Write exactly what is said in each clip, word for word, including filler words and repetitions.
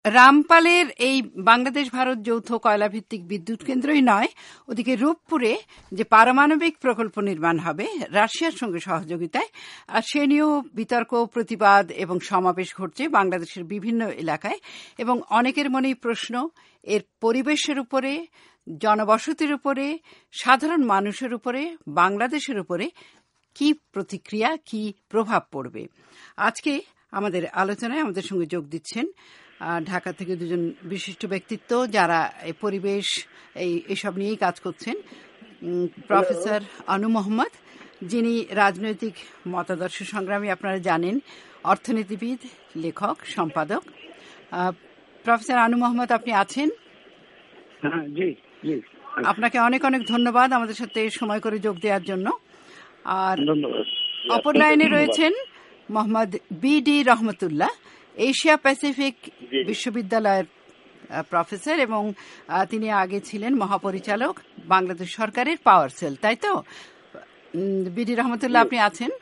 রামপালের এই বাংলাদেশ ভারত যৌথ কয়লাভিত্তিক বিদ্যুৎ কেন্দ্রই নয়, ওদিকে রূপপুরে যে পারমাণবিক প্রকল্প নির্মাণ হবে রাশিয়ার সঙ্গে সহযোগিতায়, আর সে নিয়েও বিতর্ক, প্রতিবাদ এবং সমাবেশ ঘটছে বাংলাদেশের বিভিন্ন এলাকায়। এবং অনেকের মনেই প্রশ্ন, এর পরিবেশের উপরে, জনবসতির উপরে, সাধারণ মানুষের উপরে, বাংলাদেশের উপরে কি প্রতিক্রিয়া, কি প্রভাব পড়বে। আজকে আমাদের আলোচনায় আমাদের সঙ্গে যোগ দিচ্ছেন ঢাকা থেকে দুজন বিশিষ্ট ব্যক্তিত্ব, যারা এই পরিবেশ এই এসব নিয়েই কাজ করছেন। প্রফেসর আনু মোহাম্মদ, যিনি রাজনৈতিক মতাদর্শ সংগ্রামী, আপনারা জানেন, অর্থনীতিবিদ, লেখক, সম্পাদক। প্রফেসর আনু মোহাম্মদ, আপনি আছেন? জি জি, আপনাকে অনেক অনেক ধন্যবাদ আমাদের সাথে সময় করে যোগ দেওয়ার জন্য। আর অপর লাইনে রয়েছেন Mohammad B D Rahmatullah, Asia Pacific বিশ্ববিদ্যালয়ের প্রফেসর, এবং তিনি আগে ছিলেন মহাপরিচালক বাংলাদেশ সরকারের পাওয়ার সেল, তাই তো? বিডি রহমতুল্লাহ, আপনি আছেন?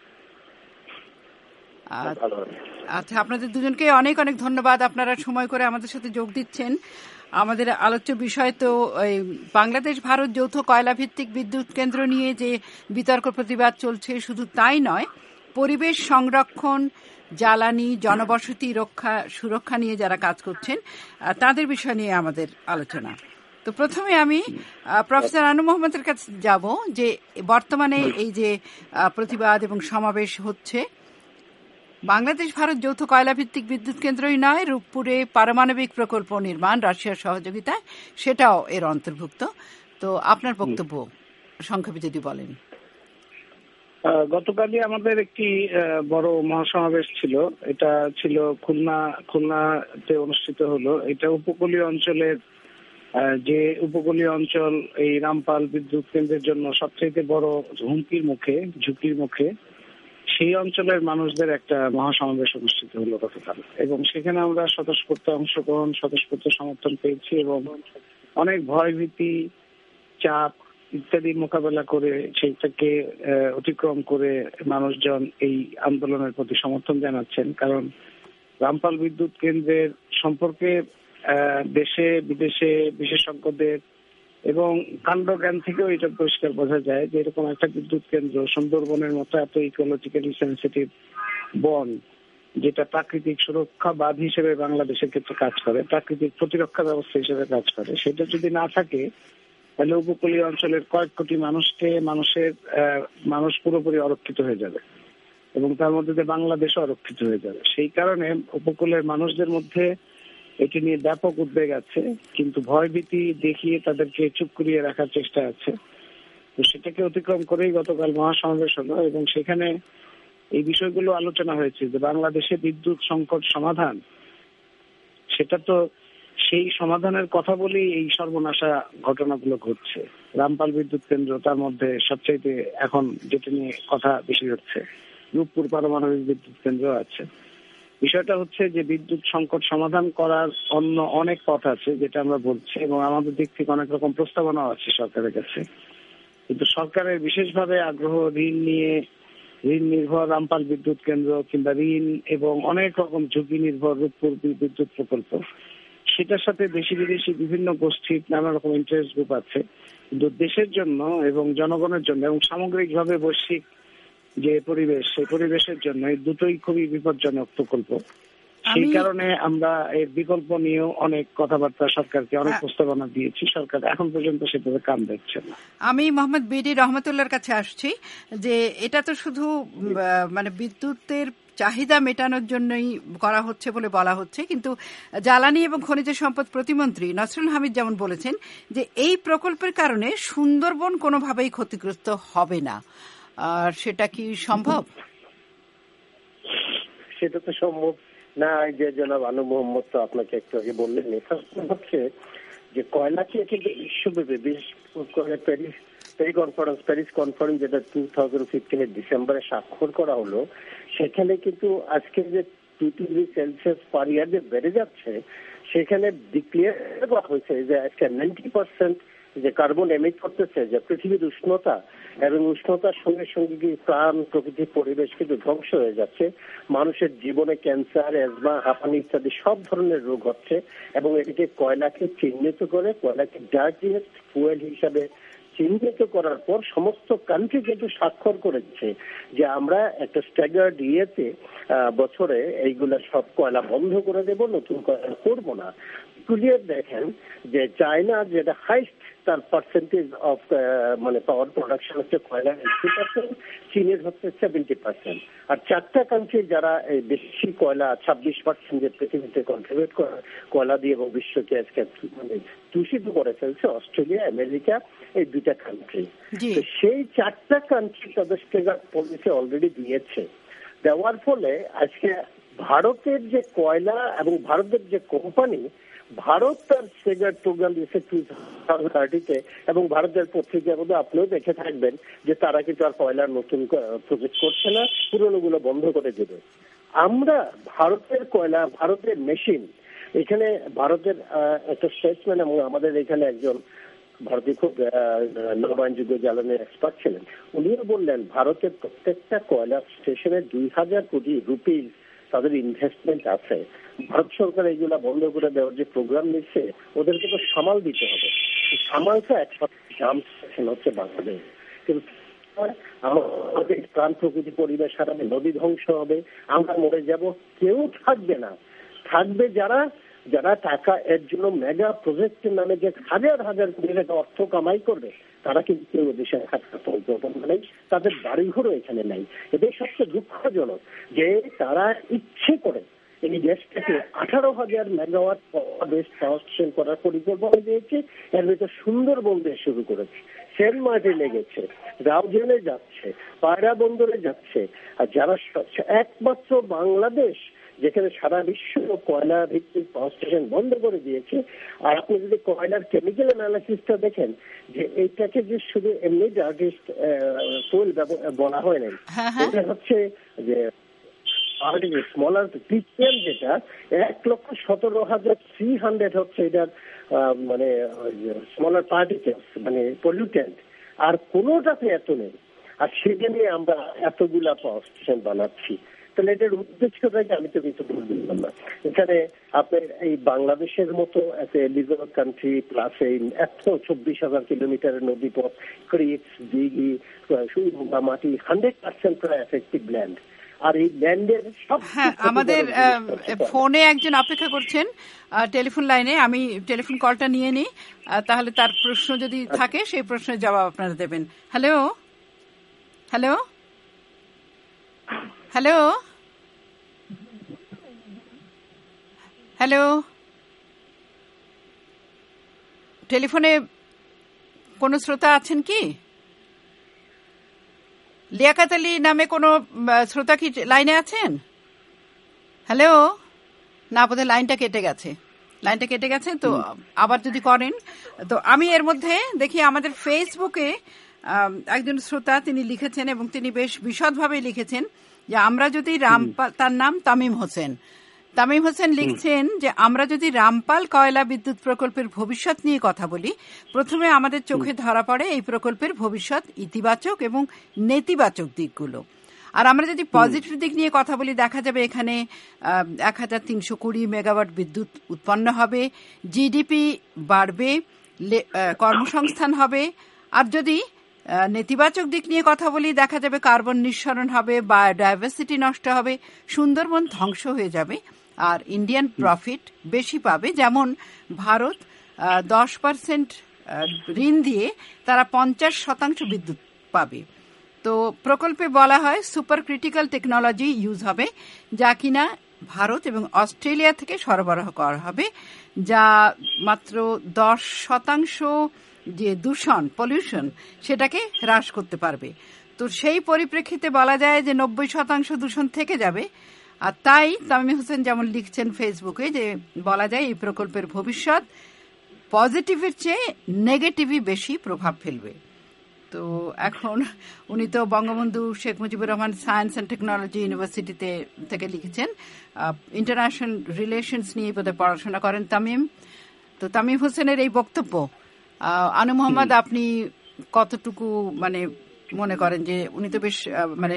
আচ্ছা, আপনাদের দুজনকে অনেক অনেক ধন্যবাদ, আপনারা সময় করে আমাদের সাথে যোগ দিচ্ছেন। আমাদের আলোচ্য বিষয় তো বাংলাদেশ ভারত যৌথ কয়লা ভিত্তিক বিদ্যুৎ কেন্দ্র নিয়ে যে বিতর্ক, প্রতিবাদ চলছে, শুধু তাই নয়, পরিবেশ সংরক্ষণ, জ্বালানি, জনবসতি রক্ষা, সুরক্ষা নিয়ে যারা কাজ করছেন তাদের বিষয় নিয়ে আমাদের আলোচনা। তো প্রথমে আমি প্রফেসর আনু মোহাম্মদের কাছে যাব, যে বর্তমানে এই যে প্রতিবাদ এবং সমাবেশ হচ্ছে, বাংলাদেশ ভারত যৌথ কয়লা ভিত্তিক বিদ্যুৎ কেন্দ্রই নয়, রূপপুরে পারমাণবিক প্রকল্প নির্মাণ রাশিয়ার সহযোগিতায়, সেটাও এর অন্তর্ভুক্ত। তো আপনার বক্তব্য সংক্ষেপে যদি বলেন। গতকালই আমাদের একটি বড় মহাসমাবেশ ছিল, এটা ছিল খুলনা খুলনাতে অনুষ্ঠিত হলো। এটা উপকূলীয় অঞ্চলের, যে উপকূলীয় অঞ্চল এই রামপাল বিদ্যুৎ কেন্দ্রের জন্য সবচেয়ে বড় হুমকির মুখে, ঝুঁকির মুখে, সেই অঞ্চলের মানুষদের একটা মহাসমাবেশ অনুষ্ঠিত হলো গতকাল। এবং সেখানে আমরা স্বতঃস্ফূর্ত অংশগ্রহণ, স্বতঃস্ফূর্ত সমর্থন পেয়েছি, এবং অনেক ভয় ভীতি, চাপ ইত্যাদি মোকাবেলা করে, সেইটাকে অতিক্রম করে মানুষজন এই আন্দোলনের প্রতি সমর্থন জানাচ্ছেন। কারণ রামপাল বিদ্যুৎ কেন্দ্রের সম্পর্কে দেশে বিদেশে বিশেষজ্ঞদের এবং কাণ্ডজ্ঞান থেকেও এটা পরিষ্কার বোঝা যায় যে এরকম একটা বিদ্যুৎ কেন্দ্র সুন্দরবনের মতো এত ইকোলজিক্যালি সেন্সিটিভ বন, যেটা প্রাকৃতিক সুরক্ষা বাঁধ হিসেবে বাংলাদেশের ক্ষেত্রে কাজ করে, প্রাকৃতিক প্রতিরক্ষা ব্যবস্থা হিসেবে কাজ করে, সেটা যদি না থাকে তাহলে উপকূলীয় অঞ্চলের কয়েক কোটি মানুষকে মানুষের মানুষ পুরোপুরি অরক্ষিত হয়ে যাবে, এবং তার মধ্যে বাংলাদেশও অরক্ষিত হয়ে যাবে। সেই কারণে উপকূলের মানুষদের মধ্যে এটি নিয়ে ব্যাপক উদ্বেগ আছে, কিন্তু ভয়ভীতি দেখিয়ে তাদেরকে চুপ করিয়ে রাখার চেষ্টা আছে। তো সেটাকে অতিক্রম করেই গতকাল মহাসমাবেশ হলো, এবং সেখানে এই বিষয়গুলো আলোচনা হয়েছে যে বাংলাদেশে বিদ্যুৎ সংকট সমাধান, সেটা তো সেই সমাধানের কথা বলেই এই সর্বনাশা ঘটনাগুলো ঘটছে। রামপাল বিদ্যুৎ কেন্দ্র তার মধ্যে সবচাইতে এখন যেটা নিয়ে কথা বেশি হচ্ছে, রূপপুর পারমাণবিক বিদ্যুৎ কেন্দ্র আছে। বিষয়টা হচ্ছে যে বিদ্যুৎ সংকট সমাধান করার অন্য অনেক পথ আছে, যেটা আমরা বলছি, এবং আমাদের দিক থেকে অনেক রকম প্রস্তাবনা আছে সরকারের কাছে। কিন্তু সরকারের বিশেষভাবে আগ্রহ ঋণ নিয়ে, ঋণ নির্ভর রামপাল বিদ্যুৎ কেন্দ্র কিংবা ঋণ এবং অনেক রকম ঝুঁকি নির্ভর রূপপুর বিদ্যুৎ প্রকল্প, সেটার সাথে দেশি বিদেশি বিভিন্ন গোষ্ঠীর নানা রকম ইন্টারেস্ট গ্রুপ আছে। কিন্তু দেশের জন্য এবং জনগণের জন্য এবং সামগ্রিকভাবে বৈশ্বিক যে পরিবেশ, সেই পরিবেশের জন্য এই দুটোই খুবই বিপজ্জনক প্রকল্প। সেই কারণে আমরা এর বিকল্প নিয়েও অনেক কথাবার্তা সরকারকে, অনেক প্রস্তাবনা দিয়েছি। সরকার এখন পর্যন্ত সেভাবে কাম দেখছে না। আমি মোহাম্মদ বিডি রহমতুল্লাহর কাছে আসছি, যে এটা তো শুধু মানে বিদ্যুতের চাহিদা মেটানোর জন্যই করা হচ্ছে বলে বলা হচ্ছে, কিন্তু জ্বালানি এবং খনিজ সম্পদ প্রতিমন্ত্রী নসরুল হামিদ যেমন বলেছেন যে এই প্রকল্পের কারণে সুন্দরবন কোনোভাবেই ক্ষতিগ্রস্ত হবে না। আর সেটা কি সম্ভব? সেটা তো সম্ভব না। যে জনাব আনু মোহাম্মদ তো আপনাকে একটু আগে বললেন, এটা হচ্ছে যে কয়লাকে কিন্তু বিশ্বব্যাপী, বিশেষ করে Paris Paris conference Paris conference যেটা টু থাউজেন্ড ফিফটিনের ডিসেম্বরে স্বাক্ষর করা হলো, সেখানে কিন্তু আজকে যে two degree Celsius per year যে বেড়ে যাচ্ছে, সেখানে ডিক্লেয়ার করা হয়েছে যে আজকে নাইনটি পার্সেন্ট যে কার্বন এমিট করতেছে, যে পৃথিবীর উষ্ণতা এবং উষ্ণতার সঙ্গে সঙ্গে কি প্রাণ প্রকৃতি পরিবেশ কিন্তু ধ্বংস হয়ে যাচ্ছে। মানুষের জীবনে ক্যান্সার, অ্যাজমা, হাঁপানি ইত্যাদি সব ধরনের রোগ হচ্ছে এবং এটিকে কয়লাকে চিহ্নিত করে কয়লাকে ডার্টিয়েস্ট ফুয়েল হিসাবে চিহ্নিত করার পর সমস্ত কান্ট্রি কিন্তু স্বাক্ষর করেছে যে আমরা একটা স্ট্যাগার্ড ইয়েতে বছরে এইগুলা সব কয়লা বন্ধ করে দেব, নতুন কয়লা করবো না। ক্লিয়ার দেখেন যে চায়না যেটা হাইস্ট তার পার্সেন্টেজ অফ মানে পাওয়ার প্রোডাকশন হচ্ছে কয়লা এইটি পার্সেন্ট, চীনের হচ্ছে সেভেন্টি পার্সেন্ট। আর চারটা কান্ট্রি যারা বেশি কয়লা ছাব্বিশ পার্সেন্ট যে পৃথিবীতে কন্ট্রিবিউট করে কয়লা দিয়ে এবং বিশ্বকে আজকে মানে দূষিত করে ফেলছে, অস্ট্রেলিয়া, আমেরিকা, এই দুইটা কান্ট্রি। সেই চারটা কান্ট্রি তাদের স্টেগার্ড পলিসি অলরেডি দিয়েছে। দেওয়ার ফলে আজকে ভারতের যে কয়লা এবং ভারতের যে কোম্পানি, ভারত তার স্টেগার্ড প্রোগ্রাম দিয়েছে টু থাউজেন্ড থার্টিতে এবং ভারতের পত্রিকার মধ্যে আপনিও দেখে থাকবেন যে তারা কিন্তু আর কয়লার নতুন প্রজেক্ট করছে না, পুরনো গুলো বন্ধ করে দেবে। আমরা ভারতের কয়লা, ভারতের মেশিন, এখানে ভারতের একটা স্টেটসম্যান এবং আমাদের এখানে একজন ভারতীয় খুব নবায়নযোগ্য জ্বালানির এক্সপার্ট ছিলেন, উনিও বললেন ভারতের প্রত্যেকটা কয়লা স্টেশনে দুই হাজার কোটি রুপি তাদের ইনভেস্টমেন্ট আছে। ভারত সরকার এইগুলা বন্ধ করে দেওয়ার যে প্রোগ্রাম নিচ্ছে ওদেরকে তো সামাল দিতে হবে। সামালটা একসাথে হচ্ছে বাংলাদেশ, কিন্তু আমাদের প্রাণ প্রকৃতি পরিবেশ হারাবে, নদী ধ্বংস হবে, আমরা মরে যাব, কেউ থাকবে না। থাকবে যারা যারা টাকা এর জন্য মেগা প্রজেক্টের নামে যে হাজার হাজার কোটি টাকা অর্থ কামাই করবে, তারা কিন্তু কেউ দেশে থাকার পরিকল্পনা নেই, তাদের বাড়িঘরও এখানে নেই। এটাই সবচেয়ে দুঃখজনক যে তারা ইচ্ছে করে এই দেশটাকে আঠারো হাজার মেগাওয়াট বেস্ট পাওয়ার স্টেশন করার পরিকল্পনা দিয়েছে। এর ভিতরে সুন্দরবন দিয়ে শুরু করেছে, সেন্ট মার্টিনে গেছে, রাউজানে যাচ্ছে, পায়রা বন্দরে যাচ্ছে। আর যারা একমাত্র বাংলাদেশ যেখানে সারা বিশ্ব কয়লা ভিত্তিক পাওয়ার স্টেশন বন্ধ করে দিয়েছে। আর আপনি যদি কয়লার কেমিক্যাল অ্যানালিসিসটা দেখেন যে এইটাকে যে শুধু এমনি ডার্টিস্ট ফুয়েল বলা হয় নাই, এটা হচ্ছে যে স্মলার পিপিএম যেটা এক লক্ষ সতেরো হাজার থ্রি হান্ড্রেড হচ্ছে এটার মানে স্মলার পার্টিকেলস মানে পলিউটেন্ট, আর কোনোটাতে এত নেই। আর সেটা নিয়ে আমরা এতগুলা পাওয়ার স্টেশন বানাচ্ছি। তাহলে এটার উদ্দেশ্যটাকে আমি তো কিছু বুঝলাম না। এখানে আপনার এই বাংলাদেশের মতো একটা লিজার্ড কান্ট্রি প্লাস এই একশো চব্বিশ হাজার কিলোমিটারের নদীপথ, ক্রিক্স, দিঘি, মাটি হান্ড্রেড পার্সেন্ট প্রায় এফেক্টিভ ল্যান্ড। আর এই ল্যান্ডের সব হ্যাঁ, আমাদের ফোনে একজন অপেক্ষা করছেন টেলিফোন লাইনে, আমি টেলিফোন কলটা নিয়ে নিই, তাহলে তার প্রশ্ন যদি থাকে সেই প্রশ্নের জবাব আপনারা দেবেন। হ্যালো হ্যালো হ্যালো হ্যালো টেলিফোনে কোন শ্রোতা আছেন কি? লিয়াকাত আলী নামে কোন শ্রোতা কি লাইনে আছেন? হ্যালো, না, বোধহয় লাইনটা কেটে গেছে, লাইনটা কেটে গেছে তো আবার যদি করেন তো। আমি এর মধ্যে দেখি আমাদের ফেসবুকে একজন শ্রোতা তিনি লিখেছেন এবং তিনি বেশ বিশদভাবে লিখেছেন যে আমরা যদি রামপাল, তার নাম তামিম হোসেন, তামিম হোসেন লিখছেন যে আমরা যদি রামপাল কয়লা বিদ্যুৎ প্রকল্পের ভবিষ্যৎ নিয়ে কথা বলি, প্রথমে আমাদের চোখে ধরা পড়ে এই প্রকল্পের ভবিষ্যৎ ইতিবাচক এবং নেতিবাচক দিকগুলো। আর আমরা যদি পজিটিভ দিক নিয়ে কথা বলি, দেখা যাবে এখানে এক হাজার তিনশো কুড়ি মেগাওয়াট বিদ্যুৎ উৎপন্ন হবে, জিডিপি বাড়বে, কর্মসংস্থান হবে। আর যদি নেতিবাচক দিক নিয়ে কথা বলি, দেখা যাবে কার্বন নিঃসরণ হবে, বায়োডাইভার্সিটি নষ্ট হবে, সুন্দরবন ধ্বংস হয়ে যাবে, আর ইন্ডিয়ান প্রফিট বেশি পাবে। যেমন ভারত দশ পার্সেন্ট ঋণ দিয়ে তারা পঞ্চাশ শতাংশ বিদ্যুৎ পাবে। তো প্রকল্পে বলা হয় সুপার ক্রিটিক্যাল টেকনোলজি ইউজ হবে, যা কিনা ভারত এবং অস্ট্রেলিয়া থেকে সরবরাহ করা হবে, যা মাত্র দশ শতাংশ যে দূষণ পলিউশন সেটাকে হ্রাস করতে পারবে। তো সেই পরিপ্রেক্ষিতে বলা যায় যে নব্বই শতাংশ দূষণ থেকে যাবে। আর তাই তামিম হোসেন যেমন লিখছেন ফেসবুকে যে বলা যায় এই প্রকল্পের ভবিষ্যৎ পজিটিভের চেয়ে নেগেটিভই বেশি প্রভাব ফেলবে। তো এখন উনি তো Bangabandhu Sheikh Mujibur Rahman science and technology ইউনিভার্সিটিতে থেকে লিখেছেন, ইন্টারন্যাশনাল রিলেশনস নিয়ে বোধহয় পড়াশোনা করেন তামিম। তো তামিম হোসেনের এই বক্তব্য আনু মোহাম্মদ, আপনি কতটুকু মানে মনে করেন যে উনি তো বেশ মানে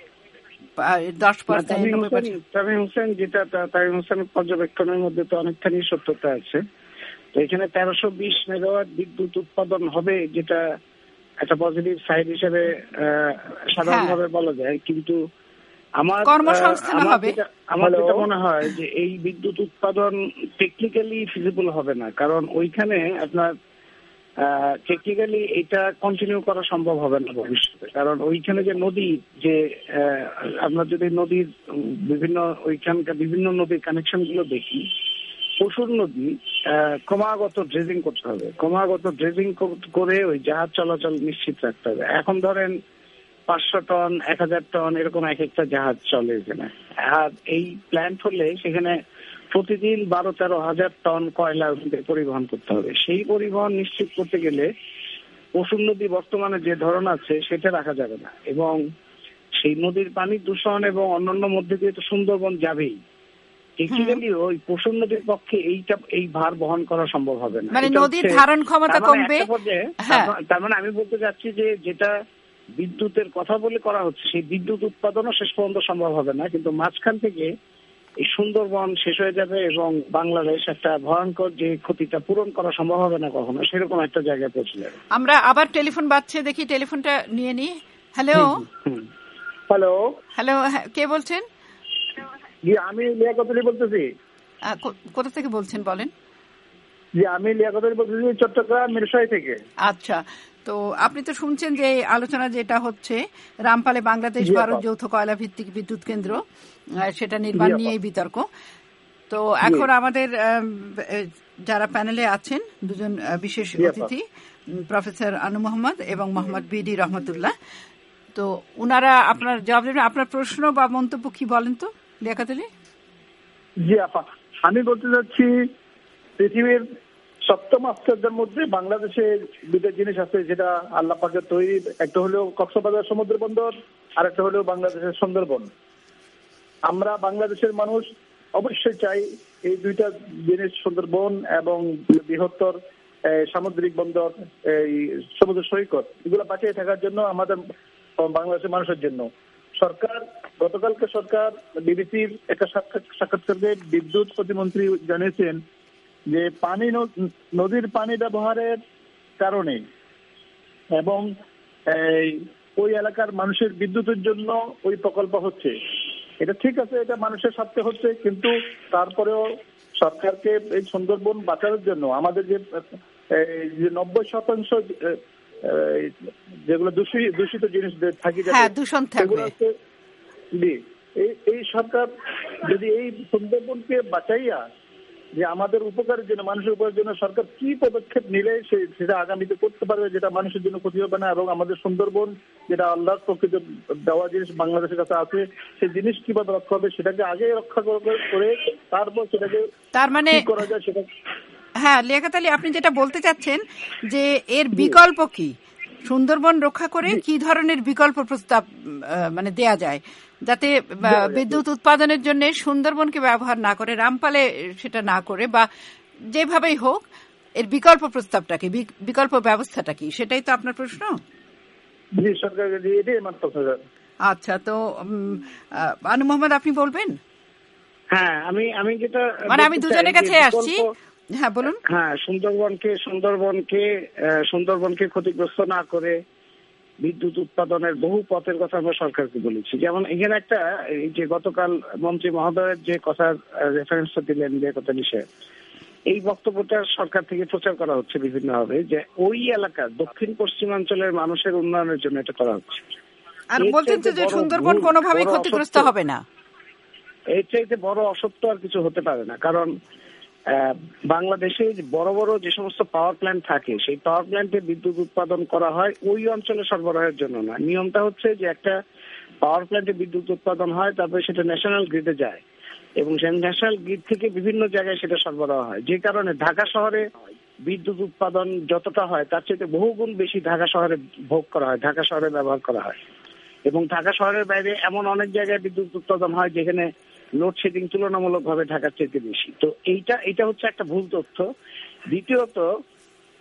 দশ পার্সেন্ট তামিম হোসেন যেটা তামিম হোসেনের পর্যবেক্ষণের মধ্যে তো অনেকখানি সত্যতা আছে। তো এখানে তেরোশো বিশ মেগাওয়াট বিদ্যুৎ উৎপাদন হবে, যেটা একটা পজিটিভ সাইড হিসেবে সাধারণভাবে বলা যায়, কিন্তু আমার আমার যেটা মনে হয় যে এই বিদ্যুৎ উৎপাদন টেকনিক্যালি ফিজিবল হবে না, কারণ ওইখানে আপনার টেকনিক্যালি এটা কন্টিনিউ করা সম্ভব হবে না ভবিষ্যতে। কারণ ওইখানে যে নদী, যে আমরা যদি নদীর বিভিন্ন ওইখানকার বিভিন্ন নদীর কানেকশন গুলো দেখি, পশুর নদী ক্রমাগত ড্রেজিং করতে হবে, ক্রমাগত ড্রেজিং করে ওই জাহাজ চলাচল নিশ্চিত রাখতে হবে। এখন ধরেন পাঁচশো টন এক হাজার টন এরকম এক একটা জাহাজ চলে এখানে, আর এই প্ল্যান্ট হলে সেখানে প্রতিদিন বারো তেরো হাজার টন কয়লা পরিবহন করতে হবে। সেই পরিবহন নিশ্চিত করতে গেলে পশুর নদী বর্তমানে যে ধরন আছে সেটা রাখা যাবে না, এবং সেই নদীর পানি দূষণ এবং অন্যান্য মধ্যে দিয়ে তো সুন্দরবন যাবেই। টেকনিক্যালি ওই পশুর নদীর পক্ষে এইটা এই ভার বহন করা সম্ভব হবে না, মানে নদীর ধারণ ক্ষমতা কমবে। তার মানে আমি বলতে চাচ্ছি যে যেটা বিদ্যুতের কথা বলে করা হচ্ছে সেই বিদ্যুৎ উৎপাদনও শেষ পর্যন্ত সম্ভব হবে না, কিন্তু মাঝখান থেকে এই সুন্দরবন শেষ হয়ে যাবে এবং বাংলাদেশ একটা ভয়ঙ্কর যে ক্ষতিটা পূরণ করা সম্ভব হবে না কখনো, সেরকম একটা জায়গায় পৌঁছে যাবে। আমরা আবার টেলিফোন বাজছে, দেখি টেলিফোনটা নিয়ে নিই। হ্যালো হ্যালো হ্যালো কে বলছেন? জি, আমি লিয়াকত আলী বলতেছি। কোথা থেকে বলছেন বলেন? জি, আমি লিয়াকত আলী বলতেছি, চট্টগ্রাম মিরসরাই থেকে। আচ্ছা, তো আপনি তো শুনছেন যে আলোচনা যেটা হচ্ছে রামপালে বাংলাদেশ ভারত যৌথ কয়লা ভিত্তিক বিদ্যুৎ কেন্দ্র, সেটা নির্মাণ নিয়েই বিতর্ক। তো এখন আমাদের যারা প্যানেলে আছেন দুজন বিশেষ অতিথি, প্রফেসর আনু মোহাম্মদ এবং মোহাম্মদ বিডি রহমতুল্লাহ, তো উনারা আপনার জবাব দেবেন। আপনার প্রশ্ন বা মন্তব্য কি বলেন তো লিয়াকত আলী? জি আপা, আমি বলতে চাচ্ছি পৃথিবীর সপ্তম আশ্চর্যের মধ্যে বাংলাদেশে দুটো জিনিস আছে যেটা আল্লাহ পাকের তৈরি। একটা হলো কক্সবাজার সমুদ্র বন্দর, আর একটা হলো বাংলাদেশের সুন্দরবন। আমরা বাংলাদেশের মানুষ অবশ্যই চাই এই দুইটা জিনিস, সুন্দরবন এবং বৃহত্তর সামুদ্রিক বন্দর, এই সমুদ্র সৈকত, এগুলো বাঁচিয়ে থাকার জন্য আমাদের বাংলাদেশের মানুষের জন্য। সরকার গতকালকে সরকার বিবিসির একটা সাক্ষাৎকারে বিদ্যুৎ প্রতিমন্ত্রী জানিয়েছেন যে পানি নদীর পানি ব্যবহারের কারণে এবং ওই এলাকার মানুষের বিদ্যুতের জন্য ওই প্রকল্প হচ্ছে। এটা ঠিক আছে, এটা মানুষের স্বার্থে হচ্ছে, কিন্তু তারপরেও সরকারকে এই সুন্দরবন বাঁচানোর জন্য আমাদের যে নব্বই শতাংশ যেগুলো দূষিত জিনিস থাকি সেগুলো হচ্ছে, এই সরকার যদি এই সুন্দরবনকে বাঁচাইয়া যে আমাদের উপকারের জন্য, মানুষের উপকারের জন্য সরকার কি পদক্ষেপ নিলে সেটা আগামীতে করতে পারবে যেটা মানুষের জন্য ক্ষতি হবে না, এবং আমাদের সুন্দরবন যেটা আল্লাহর প্রকৃত দেওয়া জিনিস বাংলাদেশের কাছে আছে, সেই জিনিস কিভাবে রক্ষা হবে সেটাকে আগে রক্ষা করে তারপর সেটাকে তার মানে করা যায় সেটা। হ্যাঁ লিয়াকত আলী, আপনি যেটা বলতে চাচ্ছেন যে এর বিকল্প কি, সুন্দরবন রক্ষা করে কি ধরনের বিকল্প প্রস্তাব মানে দেয়া যায় যাতে বিদ্যুৎ উৎপাদনের জন্য সুন্দরবনকে ব্যবহার না করে, রামপালে সেটা না করে, বা যেভাবেই হোক এর বিকল্প প্রস্তাবটা কি, বিকল্প ব্যবস্থাটা কি, সেটাই তো আপনার প্রশ্ন? আচ্ছা, তো আনু মোহাম্মদ আপনি বলবেন? হ্যাঁ, আমি আমি যেটা মানে আমি দুজনের কাছে আসছি। হ্যাঁ বলুন। হ্যাঁ, সুন্দরবনকে সুন্দরবনকে সুন্দরবনকে ক্ষতিগ্রস্ত না করে বিদ্যুৎ উৎপাদনের বহু পথের কথা আমরা সরকারকে বলেছি। যেমন এখানে একটা এই যে গতকাল মন্ত্রী মহোদয়ের যে কথার রেফারেন্সটা দিলেন লিয়াকত আলী সাহেব, এই বক্তব্যটা সরকার থেকে প্রচার করা হচ্ছে বিভিন্নভাবে যে ওই এলাকার দক্ষিণ পশ্চিমাঞ্চলের মানুষের উন্নয়নের জন্য এটা করা হচ্ছে। আর বলছেন যে সুন্দরবন কোনোভাবেই ক্ষতিগ্রস্ত হবে না। এর চাইতে বড় অসত্য আর কিছু হতে পারে না, কারণ বাংলাদেশে বড় বড় যে সমস্ত পাওয়ার প্ল্যান্ট থাকে সেই পাওয়ার প্ল্যান্টে বিদ্যুৎ উৎপাদন করা হয় ওই অঞ্চলে সরবরাহের জন্য না। নিয়মটা হচ্ছে যে একটা পাওয়ার প্ল্যান্টে বিদ্যুৎ উৎপাদন হয়, তারপরে সেটা ন্যাশনাল গ্রিডে যায় এবং সেই ন্যাশনাল গ্রিড থেকে বিভিন্ন জায়গায় সেটা সরবরাহ হয়, যে কারণে ঢাকা শহরে বিদ্যুৎ উৎপাদন যতটা হয় তার চেয়ে বহুগুণ বেশি ঢাকা শহরে ভোগ করা হয়, ঢাকা শহরে ব্যবহার করা হয়। এবং ঢাকা শহরের বাইরে এমন অনেক জায়গায় বিদ্যুৎ উৎপাদন হয় যেখানে লোডশেডিং তুলনামূলকভাবে ঢাকার চেয়ে বেশি। তো এইটা এটা হচ্ছে একটা ভুল তথ্য। দ্বিতীয়ত,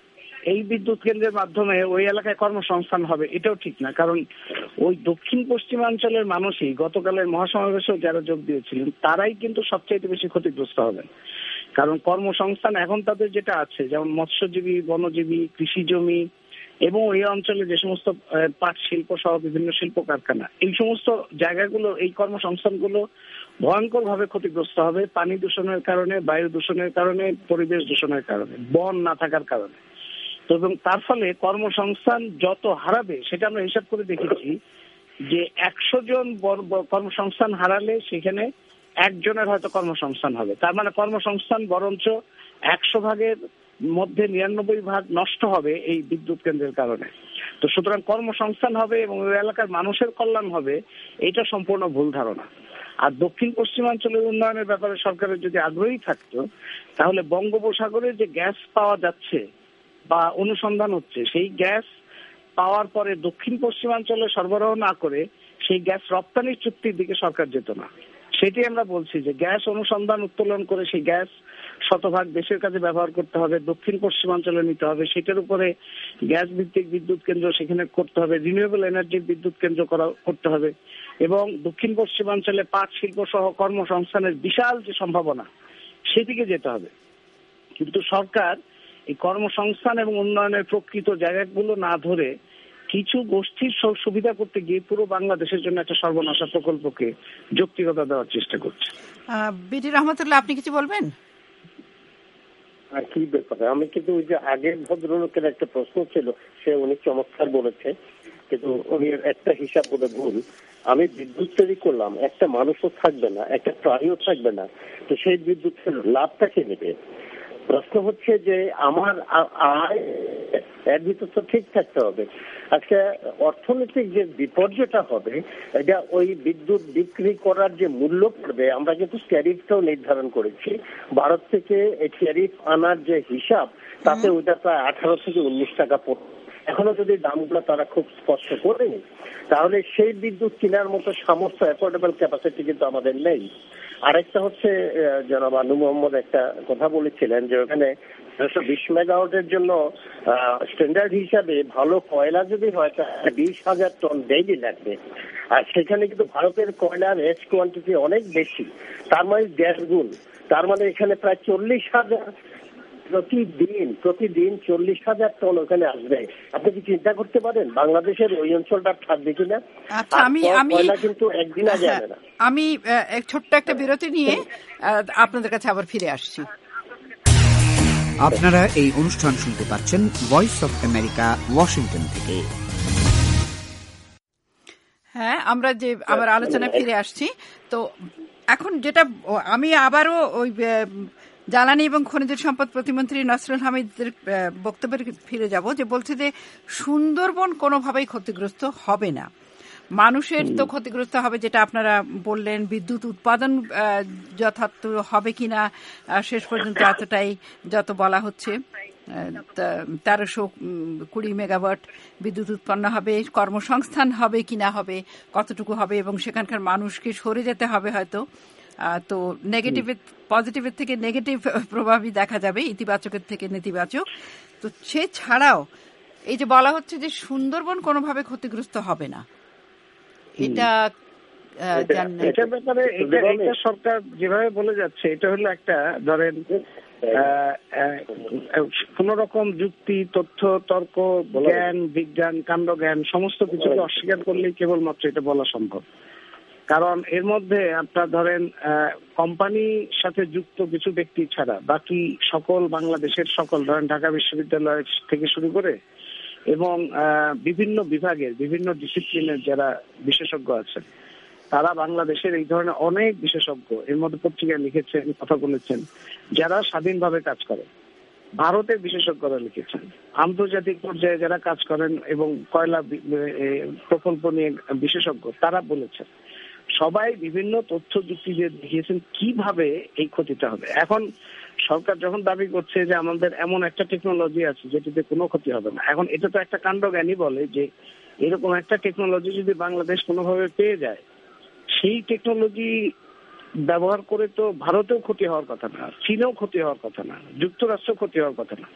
এই বিদ্যুৎ কেন্দ্রের মাধ্যমে ওই এলাকায় কর্মসংস্থান হবে এটাও ঠিক না, কারণ ওই দক্ষিণ পশ্চিমাঞ্চলের মানুষই গতকালের মহাসমাবেশেও যারা যোগ দিয়েছিলেন তারাই কিন্তু সবচেয়ে বেশি ক্ষতিগ্রস্ত হবেন। কারণ কর্মসংস্থান এখন তাদের যেটা আছে, যেমন মৎস্যজীবী, বনজীবী, কৃষি জমি এবং এই অঞ্চলে যে সমস্ত পাট শিল্প সহ বিভিন্ন শিল্প কারখানা, এই সমস্ত জায়গাগুলো, এই কর্মসংস্থানগুলো ভয়ঙ্কর ভাবে ক্ষতিগ্রস্ত হবে পানি দূষণের কারণে, বায়ু দূষণের কারণে, পরিবেশ দূষণের কারণে, বন না থাকার কারণে। তো এবং তার ফলে কর্মসংস্থান যত হারাবে সেটা আমরা হিসাব করে দেখেছি যে একশো জন কর্মসংস্থান হারালে সেখানে একজনের হয়তো কর্মসংস্থান হবে। তার মানে কর্মসংস্থান বরঞ্চ একশো ভাগের মধ্যে নিরানব্বই ভাগ নষ্ট হবে এই বিদ্যুৎ কেন্দ্রের কারণে। তো সুতরাং কর্মসংস্থান হবে এবং ওই এলাকার মানুষের কল্যাণ হবে, এটা সম্পূর্ণ ভুল ধারণা। আর দক্ষিণ পশ্চিমাঞ্চলের উন্নয়নের ব্যাপারে সরকারের যদি আগ্রহী থাকতো তাহলে বঙ্গোপসাগরে যে গ্যাস পাওয়া যাচ্ছে বা অনুসন্ধান হচ্ছে, সেই গ্যাস পাওয়ার পরে দক্ষিণ পশ্চিমাঞ্চলে সরবরাহ না করে সেই গ্যাস রপ্তানির চুক্তির দিকে সরকার যেত না। সেটি আমরা বলছি যে গ্যাস অনুসন্ধান উত্তোলন করে সেই গ্যাস শতভাগ দেশের কাছে ব্যবহার করতে হবে, দক্ষিণ পশ্চিমাঞ্চলে নিতে হবে, সেটার উপরে গ্যাস ভিত্তিক বিদ্যুৎ কেন্দ্র সেখানে করতে হবে, রিনিউয়েবল এনার্জির বিদ্যুৎ কেন্দ্র করা করতে হবে এবং দক্ষিণ পশ্চিমাঞ্চলে পাট শিল্প সহ কর্মসংস্থানের বিশাল যে সম্ভাবনা সেদিকে যেতে হবে। কিন্তু সরকার এই কর্মসংস্থান এবং উন্নয়নের প্রকৃত জায়গাগুলো না ধরে কিছু গোষ্ঠীর সুবিধা করতে গিয়ে পুরো বাংলাদেশের জন্য একটা সর্বনাশা প্রকল্পকে যৌক্তিকতা দেওয়ার চেষ্টা করছে। বিডি রহমতুল্লাহ, আপনি কিছু বলবেন? আর কি ব্যাপারে আমি কিন্তু ওই যে আগের ভদ্রলোকের একটা প্রশ্ন ছিল, সে উনি চমৎকার বলেছে, কিন্তু উনি একটা হিসাব বলে ভুল। আমি বিদ্যুৎ তৈরি করলাম, একটা মানুষও থাকবে না, একটা প্রাণীও থাকবে না, তো সেই বিদ্যুতের লাভটা কে নেবে? প্রশ্ন হচ্ছে যে আমার আয় এর ভিতর তো ঠিক থাকতে হবে। আজকে অর্থনৈতিক যে বিপর্যয়টা হবে, এটা ওই বিদ্যুৎ বিক্রি করার যে মূল্য পড়বে, আমরা কিন্তু ট্যারিফটাও নির্ধারণ করেছি। ভারত থেকে এই ট্যারিফ আনার যে হিসাব, তাতে ওইটা প্রায় আঠারো থেকে উনিশ টাকা পড়বে। এখনো যদি দামগুলো তারা খুব স্পষ্ট করেনি, তাহলে সেই বিদ্যুৎ কেনার মতো সামর্থ্য, অ্যাফোর্ডেবল ক্যাপাসিটি কিন্তু আমাদের নেই। আরেকটা হচ্ছে, জনাব আনু মোহাম্মদ একটা কথা বলেছিলেন যে ওখানে একশো বিশ মেগাওয়াটের জন্য স্ট্যান্ডার্ড হিসাবে ভালো কয়লা যদি হয় তাহলে বিশ হাজার টন ডেইলি লাগবে। আর সেখানে কিন্তু ভারতের কয়লার এস কোয়ান্টিটি অনেক বেশি, তার মানে দেড় গুণ। তার মানে এখানে প্রায় চল্লিশ হাজার প্রতিদিন প্রতিদিন চল্লিশ হাজার টন ওখানে আসবে। আপনি কি চিন্তা করতে পারেন বাংলাদেশের ওই অঞ্চলটা থাকবে কিনা? আমি আমি কিন্তু একদিন আগে আনে না। আমি ছোট্ট একটা বিরতি নিয়ে আপনাদের কাছে আবার ফিরে আসছি। আপনারা এই অনুষ্ঠান শুনতে পাচ্ছেন ভয়েস অফ আমেরিকা, ওয়াশিংটন থেকে। হ্যাঁ, আমরা যে আবার আলোচনা ফিরে আসছি। তো এখন যেটা আমি আবারও ওই জ্বালানি এবং খনিজ সম্পদ প্রতিমন্ত্রী নসরুল হামিদের বক্তব্যে ফিরে যাব, যে বলছে যে সুন্দরবন কোনোভাবেই ক্ষতিগ্রস্ত হবে না, মানুষের তো ক্ষতিগ্রস্ত হবে, যেটা আপনারা বললেন। বিদ্যুৎ উৎপাদন যথার্থ হবে কিনা শেষ পর্যন্ত এতটাই যত বলা হচ্ছে, তেরোশো কুড়ি মেগাওয়াট বিদ্যুৎ উৎপন্ন হবে। কর্মসংস্থান হবে কিনা হবে, কতটুকু হবে, এবং সেখানকার মানুষকে সরে যেতে হবে হয়তো। তো নেগেটিভ পজিটিভের থেকে নেগেটিভ প্রভাবই দেখা যাবে, ইতিবাচকের থেকে নেতিবাচক। তো সে ছাড়াও এই যে বলা হচ্ছে যে সুন্দরবন কোনোভাবে ক্ষতিগ্রস্ত হবে না, এটা এটার ব্যাপারে এটা সরকার যেভাবে বলে যাচ্ছে, এটা হলো একটা ধরেন কোন রকম যুক্তি, তথ্য, তর্ক, জ্ঞান, বিজ্ঞান, কাণ্ড জ্ঞান সমস্ত কিছুকে অস্বীকার করলেই কেবলমাত্র এটা বলা সম্ভব। কারণ এর মধ্যে আপনার ধরেন কোম্পানির সাথে যুক্ত কিছু ব্যক্তি ছাড়া বাকি সকল বাংলাদেশের সকল, ধরেন ঢাকা বিশ্ববিদ্যালয় থেকে শুরু করে এবং বিভিন্ন বিভাগের বিভিন্ন ডিসিপ্লিনের যারা বিশেষজ্ঞ আছেন, তারা বাংলাদেশের এই ধরনের অনেক বিশেষজ্ঞ এর মধ্যে পত্রিকায় লিখেছেন, কথা বলেছেন, যারা স্বাধীনভাবে কাজ করে। ভারতের বিশেষজ্ঞরা লিখেছেন, আন্তর্জাতিক পর্যায়ে যারা কাজ করেন এবং কয়লা প্রকল্প নিয়ে বিশেষজ্ঞ তারা বলেছেন। সবাই বিভিন্ন তথ্য যুক্তি দিয়ে দেখিয়েছেন কিভাবে এই ক্ষতিটা হবে। এখন সরকার যখন দাবি করছে যে আমাদের এমন একটা টেকনোলজি আছে যেটিতে কোনো ক্ষতি হবে না, এখন এটা তো একটা কাণ্ডজ্ঞানী বলে যে এরকম একটা টেকনোলজি যদি বাংলাদেশ কোনোভাবে পেয়ে যায়, সেই টেকনোলজি ব্যবহার করে তো ভারতেও ক্ষতি হওয়ার কথা না, চীনেও ক্ষতি হওয়ার কথা না, যুক্তরাষ্ট্র ক্ষতি হওয়ার কথা না।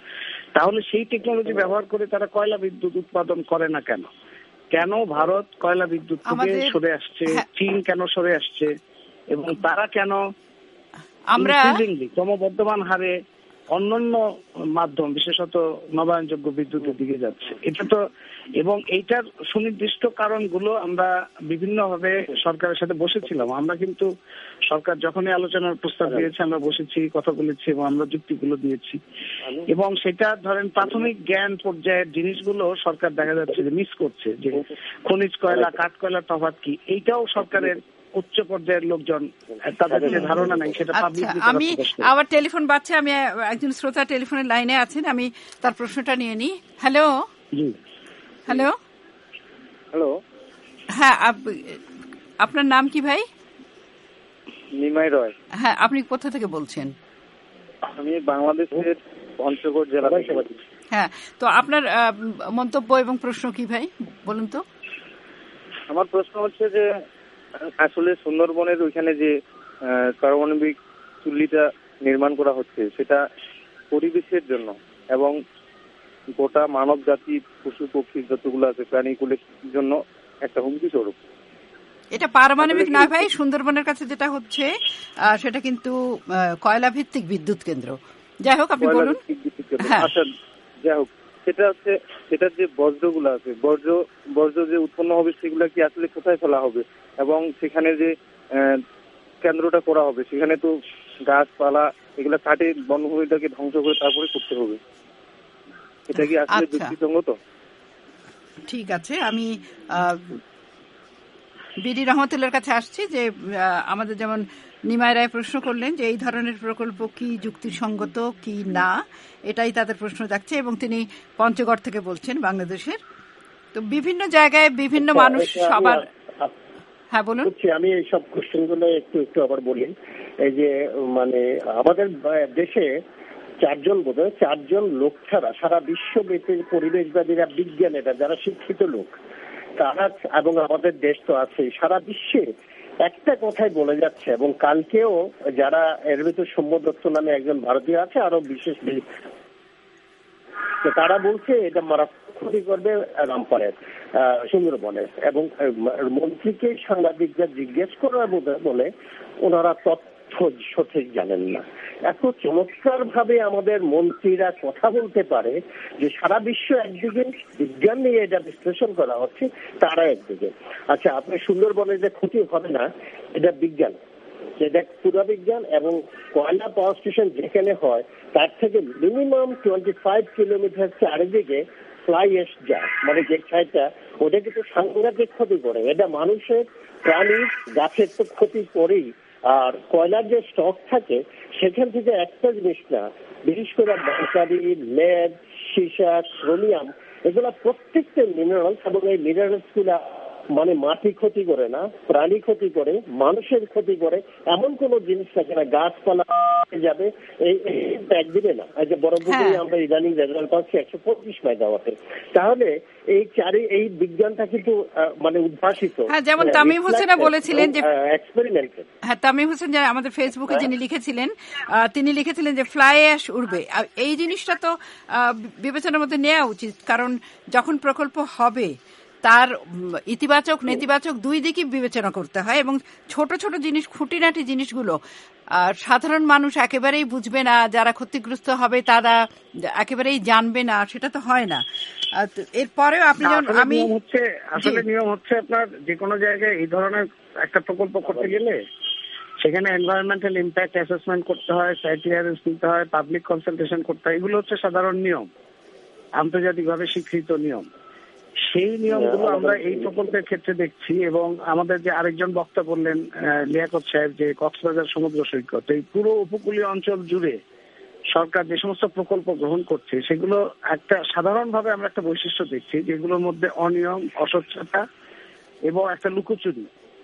তাহলে সেই টেকনোলজি ব্যবহার করে তারা কয়লা বিদ্যুৎ উৎপাদন করে না কেন? কেন ভারত কয়লা বিদ্যুৎ থেকে সরে আসছে, চীন কেন সরে আসছে, এবং তারা কেন আমরা ক্রমবর্ধমান হারে অন্যান্য মাধ্যম বিশেষত নবায়নযোগ্য বিদ্যুতের দিকে যাচ্ছে? এটা তো, এবং এইটার সুনির্দিষ্ট কারণগুলো আমরা বিভিন্নভাবে সরকারের সাথে বসেছিলাম। আমরা কিন্তু সরকার যখনই আলোচনার প্রস্তাব দিয়েছে আমরা বসেছি, কথা বলেছি এবং আমরা যুক্তিগুলো দিয়েছি, এবং সেটা ধরেন প্রাথমিক জ্ঞান পর্যায়ের জিনিসগুলো সরকার দেখা যাচ্ছে যে মিস করছে, যে খনিজ কয়লা কাঠ কয়লার তফাৎ কি, এইটাও সরকারের উচ্চ পর্যায়ের লোকজন তাদের যে ধারণা নাই সেটা পাবলিক। আমি আবার টেলিফোন বাজছে, আমি একজন শ্রোতা টেলিফোনের লাইনে আছেন, আমি তার প্রশ্নটা নিয়ে নিই। হ্যালো হ্যালো হ্যালো হ্যাঁ, আপনার নাম কি ভাই? নিমাই রয়। হ্যাঁ, আপনি কোথা থেকে বলছেন? আমি বাংলাদেশের পঞ্চগড় জেলা থেকে। হ্যাঁ, তো আপনার মন্তব্য এবং প্রশ্ন কি ভাই বলুন তো? আমার প্রশ্ন হচ্ছে যে আসলে সুন্দরবনের ওইখানে যে পারমাণবিক চুল্লিটা নির্মাণ করা হচ্ছে সেটা পরিবেশের জন্য এবং গোটা মানব জাতি, পশু পক্ষী যতগুলো আছে প্রাণীগুলোর জন্য একটা হুমকি স্বরূপ। এটা পারমাণবিক না ভাই, সুন্দরবনের কাছে যেটা হচ্ছে সেটা কিন্তু কয়লা ভিত্তিক বিদ্যুৎ কেন্দ্র। যাই হোক, আপনি বলুন। আচ্ছা, যাই হোক, সেটা হচ্ছে সেটার যে বর্জ্যগুলো আছে, বর্জ্য বর্জ্য যে উৎপন্ন হবে সেগুলো কি আসলে কোথায় ফেলা হবে, এবং সেখানে যে কেন্দ্রটা করা হবে সেখানে তো গাছপালা এগুলা কাটে বনভূমিটাকে ধ্বংস করে তারপরে করতে হবে। এটা কি আসলে যুক্তিসঙ্গত? ঠিক আছে, আমি বিডি রহমতুল্লাহর কাছে আসছি যে আমাদের যেমন নিমাই রায় প্রশ্ন করলেন যে এই ধরনের প্রকল্প কি যুক্তিসঙ্গত কি না, এটাই তাদের প্রশ্ন যাচ্ছে, এবং তিনি পঞ্চগড় থেকে বলছেন বাংলাদেশের। তো বিভিন্ন জায়গায় বিভিন্ন মানুষ সবার। হ্যাঁ বলুন। আমি এই সব কোশ্চেনগুলো একটু একটু আবার বলি। এই যে মানে আমাদের দেশে চারজন বোধ হয় চারজন লোক ছাড়া সারা বিশ্বব্যাপী পরিবেশবাদীরা, বিজ্ঞানীরা, যারা শিক্ষিত লোক তারা, এবং আমাদের দেশ তো আছে, সারা বিশ্বে একটা কথাই বলে যাচ্ছে, এবং কালকেও যারা এর ভিতর সৌম্য দত্ত নামে একজন ভারতীয় আছে, আরো বিশেষ তারা বলছে এটা মারাত্মক ক্ষতি করবে রামপালের সুন্দরবনের, এবং মন্ত্রীকে সাংবাদিকরা জিজ্ঞেস করার বলে ওনারা তথ্য সঠিক জানেন না। এত চমৎকার ভাবে আমাদের মন্ত্রীরা কথা বলতে পারে যে সারা বিশ্ব একদিকে বিজ্ঞান নিয়ে এটা বিশ্লেষণ করা হচ্ছে, তারা একদিকে। আচ্ছা, আপনার সুন্দরবনের যে ক্ষতি হবে না এটা বিজ্ঞান, যেটা পুরো বিজ্ঞান, এবং কয়লা পাওয়ার স্টেশন যেখানে হয় তার থেকে মিনিমাম টোয়েন্টি ফাইভ কিলোমিটার চারিদিকে ফ্লাই অ্যাশ যায়, মানে যে ছাইটা ওটা কিন্তু সাংঘাতিক ক্ষতি করে। এটা মানুষের, প্রাণী, গাছের তো ক্ষতি করেই। আর কয়লার যে স্টক থাকে সেখান থেকে একটা জিনিস না, বিশেষ করে মার্কারি, লেড, সীসা, ক্রোমিয়াম, এগুলা প্রত্যেকটা মিনারেলস, এবং এই মিনারেলস গুলা মানে মাটি ক্ষতি করে না, প্রাণী ক্ষতি করে, মানুষের ক্ষতি করে, এমন কোন জিনিস থাকে না। গাছপালা যাবে এই একদিনে না। এই যে বরফপুকুরে আমরা ইদানিং রেজাল্ট পাচ্ছি একশো পঁচিশ মেগাওয়াটের। তাহলে এই চারি এই বিজ্ঞানটা কিন্তু মানে উদ্ভাসিত। হ্যাঁ, যেমন তামিম হোসেন বলেছিলেন যে এক্সপেরিমেন্টেড। হ্যাঁ, তামিম হোসেন যে আমাদের ফেসবুকে যিনি লিখেছিলেন, তিনি লিখেছিলেন যে ফ্লাই অ্যাশ উড়বে। এই জিনিসটা তো বিবেচনার মধ্যে নেওয়া উচিত, কারণ যখন প্রকল্প হবে তার ইতিবাচক নেতিবাচক দুই দিকই বিবেচনা করতে হয়, এবং ছোট ছোট জিনিস, খুঁটিনাটি জিনিসগুলো সাধারণ মানুষ একেবারেই বুঝবে না, যারা ক্ষতিগ্রস্ত হবে তারা একেবারেই জানবে না, সেটা তো হয় না। এরপরেও আপনি যেমন, আমি হচ্ছে আসলে নিয়ম হচ্ছে আপনার যে কোনো জায়গায় এই ধরনের একটা প্রকল্প করতে গেলে সেখানে এনভায়রনমেন্টাল ইম্প্যাক্ট অ্যাসেসমেন্ট করতে হয়, সাইট ক্লিয়ারেন্স নিতে হয়, পাবলিক কনসালটেশন করতে হয়। এগুলো হচ্ছে সাধারণ নিয়ম, আন্তর্জাতিকভাবে স্বীকৃত নিয়ম। সেই নিয়মগুলো আমরা এই প্রকল্পের ক্ষেত্রে দেখছি। এবং আমাদের যে আরেকজন বক্তা বললেন লিয়াকত সাহেব, যে কক্সবাজার সমুদ্র সৈকত, এই পুরো উপকূলীয় অঞ্চল জুড়ে সরকার যে সমস্ত প্রকল্প গ্রহণ করছে সেগুলো একটা সাধারণভাবে আমরা একটা বৈশিষ্ট্য দেখছি, যেগুলোর মধ্যে অনিয়ম, অস্বচ্ছতা এবং একটা লুকোচুরি,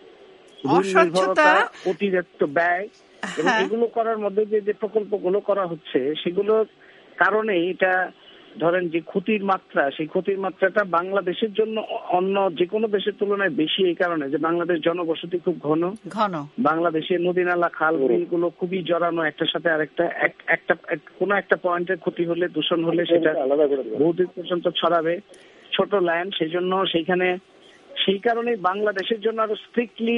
অস্বচ্ছতা, অতিরিক্ত ব্যয়, এবং এগুলো করার মধ্যে যে যে প্রকল্পগুলো করা হচ্ছে সেগুলোর কারণে এটা ধরেন যে ক্ষতির মাত্রা, সেই ক্ষতির মাত্রাটা বাংলাদেশের জন্য অন্য যে কোনো দেশের তুলনায় বেশি, এই কারণে যে বাংলাদেশ জনবসতি খুব ঘন ঘন বাংলাদেশের নদী নালা খাল বিল গুলো খুবই জড়ানো একটার সাথে আরেকটা। একটা কোনো একটা পয়েন্টের ক্ষতি হলে, দূষণ হলে সেটা বহুদূর পর্যন্ত ছড়াবে, ছোট ল্যান্ড, সেই জন্য সেইখানে সেই কারণে বাংলাদেশের জন্য আরো স্ট্রিক্টলি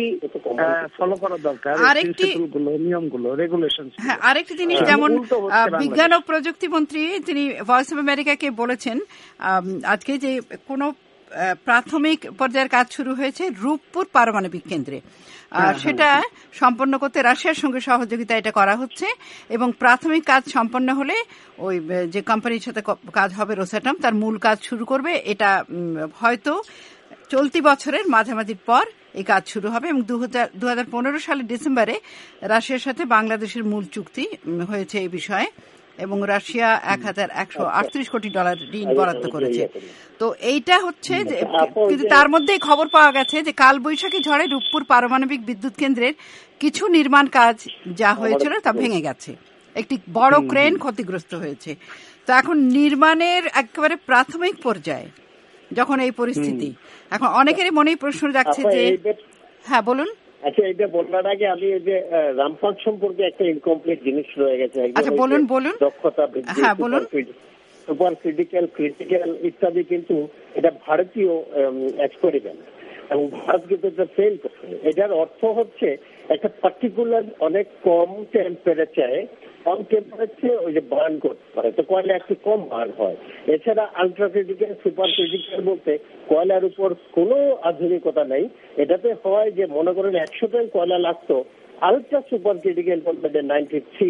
ফলো করা দরকার নিয়মগুলো, রেগুলেশন। হ্যাঁ, আরেকটি জিনিস, যেমন বিজ্ঞান ও প্রযুক্তি মন্ত্রী তিনি ভয়েস অফ আমেরিকাকে বলেছেন আজকে যে কোন প্রাথমিক পর্যায়ের কাজ শুরু হয়েছে রূপপুর পারমাণবিক কেন্দ্রে, সেটা সম্পন্ন করতে রাশিয়ার সঙ্গে সহযোগিতা এটা করা হচ্ছে, এবং প্রাথমিক কাজ সম্পন্ন হলে ওই যে কোম্পানির সাথে কাজ হবে রোসাটম, তার মূল কাজ শুরু করবে। এটা হয়তো চলতি বছরের মাঝামাঝির পর এই কাজ শুরু হবে, এবং দু হাজার পনেরো সালের ডিসেম্বরে রাশিয়ার সাথে বাংলাদেশের মূল চুক্তি হয়েছে এই বিষয়ে, এবং রাশিয়া এক হাজার একশো আটত্রিশ কোটি ডলার ঋণ বরাদ্দ করেছে। তো এইটা হচ্ছে যে, কিন্তু তার মধ্যেই খবর পাওয়া গেছে যে কালবৈশাখী ঝড়ে রূপপুর পারমাণবিক বিদ্যুৎ কেন্দ্রের কিছু নির্মাণ কাজ যা হয়েছিল তা ভেঙে গেছে, একটি বড় ক্রেন ক্ষতিগ্রস্ত হয়েছে। তো এখন নির্মাণের একেবারে প্রাথমিক পর্যায়ে যখন এই পরিস্থিতি, এখন অনেকেরই মনেই প্রশ্ন যাচ্ছে যে, হ্যাঁ বলুন। আচ্ছা, এটা বলবার আগে আমি এই যে রামপাল সম্পর্কে একটা ইনকমপ্লিট জিনিস রয়ে গেছে। আচ্ছা বলুন বলুন দক্ষতা বৃদ্ধি, হ্যাঁ বলুন। সুপার ক্রিটিক্যাল, ক্রিটিক্যাল ইত্যাদি, কিন্তু এটা ভারতীয় এক্সপেরিমেন্ট এবং ভারত কিন্তু এটা ফেল করছে। এটার অর্থ হচ্ছে একটা পার্টিকুলার অনেক কম টেম্পারেচারে কম টেম্পারেচারে ওই যে বার্ন করতে পারে, তো কয়লা একটু কম বার্ন হয়। এছাড়া আলট্রা ক্রিটিক্যাল, সুপার ক্রিটিক্যাল বলতে কয়লার উপর কোনো আধুনিকতা নেই। এটাতে হয় যে মনে করেন একশো টন কয়লা লাগতো, আলট্রা সুপার ক্রিটিক্যাল বলতে নাইনটি থ্রি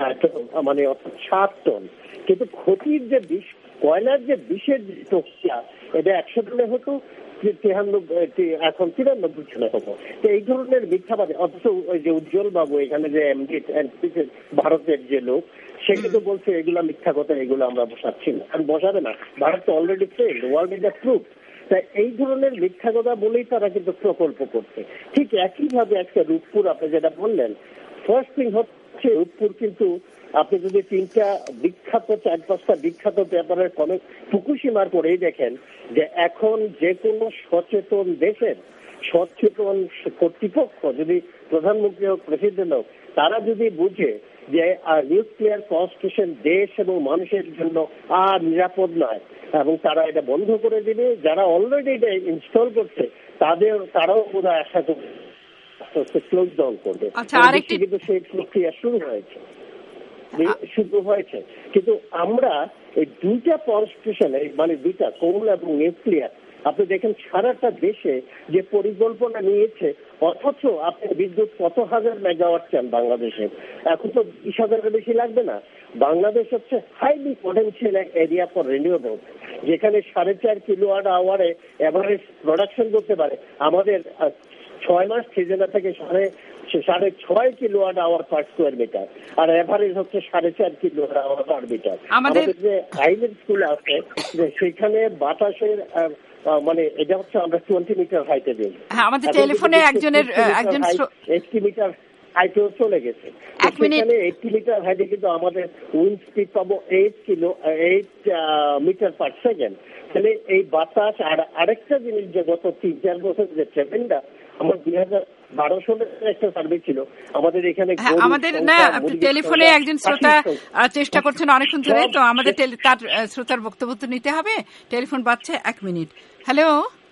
মানে অর্থাৎ ষাট টন। কিন্তু ক্ষতির যে বিষ, কয়লার যে বিষের যে প্রক্রিয়া, এটা একশো টনে হতো, এখন তিরানব্বই টনে হতো। তো এই ধরনের মিথ্যাবাদী, অথচ ওই যে উজ্জ্বল বাবু এখানে যে এমডি ভারতের যে লোক, সে কিন্তু বলছে এগুলা মিথ্যা কথা, এগুলো আমরা বসাচ্ছি না, কারণ বসাবে না, ভারত তো already fail, world is proof. তাই এই ধরনের মিথ্যা কথা বলেই তারা কিন্তু প্রকল্প করছে। ঠিক একইভাবে একটা রূপপুর আপনি যেটা বললেন, ফার্স্ট থিং হচ্ছে রূপপুর কিন্তু আপনি যদি তিনটা বিখ্যাত, চার পাঁচটা বিখ্যাত পেপারের কমেন্ট ফুকুশিমার পরেই দেখেন যে এখন যে কোনো সচেতন দেশের সচেতন কর্তৃপক্ষ, যদি প্রধানমন্ত্রী হোক, প্রেসিডেন্ট হোক, তারা যদি বুঝে যে নিউক্লিয়ার কনস্ট্রাকশন দেশ এবং মানুষের জন্য আর নিরাপদ নয়, এবং তারা এটা বন্ধ করে দিবে, যারা অলরেডি এটা ইনস্টল করছে তাদের তারাও বোধহয় আশা করছে ক্লোজ ডাউন করবে। কিন্তু সেই প্রক্রিয়া শুরু হয়েছে শুরু হয়েছে কিন্তু আমরা এই দুইটা পাওয়ার স্টেশনে, মানে দুইটা কোল এবং নিউক্লিয়ার, আপনি দেখেন সারাটা দেশে যে পরিকল্পনা নিয়েছে, অথচ আপনি বিদ্যুৎ কত হাজার মেগাওয়াট চান বাংলাদেশে, এখন তো বিশ হাজারের বেশি লাগবে না। বাংলাদেশ হচ্ছে highly potential area for renewable, যেখানে সাড়ে চার কিলোওয়াট আওয়ারে এভারেজ প্রোডাকশন করতে পারে। আমাদের ছয় মাস সিজনে থেকে সাড়ে সাড়ে ছয় kilowatt hour per square metre, আর এভারেজ হচ্ছে সাড়ে চার কিলোওয়াট আওয়ার পার মিটার। আমাদের যে আইনের স্কুল আছে যে সেখানে বাতাসের মানে এটা হচ্ছে আমরা টোয়েন্টি মিটার হাইটে দিই। আমাদের টেলিফোনে একজনের একজন এইটটি মিটার হাইটেও চলে গেছে। সেখানে এইটটি মিটার হাইটে কিন্তু আমাদের উইন্ড স্পিড পাবো eight kilo eight metre per second. তাহলে এই বাতাস, আর আরেকটা জিনিস যে গত তিন চার বছর যে ট্রেভেলটা আমার দুই হাজার বারো সালের একটা সার্ভে ছিল আমাদের এখানে, আমাদের না টেলিফোনে একজন শ্রোতা চেষ্টা করছেন অনেকক্ষণ ধরে, তো আমাদের তার শ্রোতার বক্তব্য তো নিতে হবে। টেলিফোন বাজছে, এক মিনিট। হ্যালো